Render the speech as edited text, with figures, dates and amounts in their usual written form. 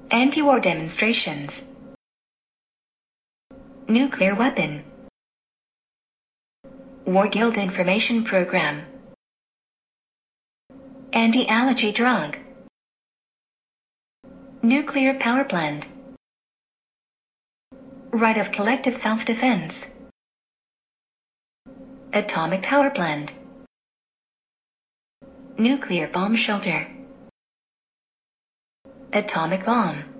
Anti-war demonstrations. Nuclear weapon. War Guild information program. Anti-allergy drug. Nuclear power plant. Right of collective self-defense. Atomic power plant. Nuclear bomb shelter. Atomic bomb.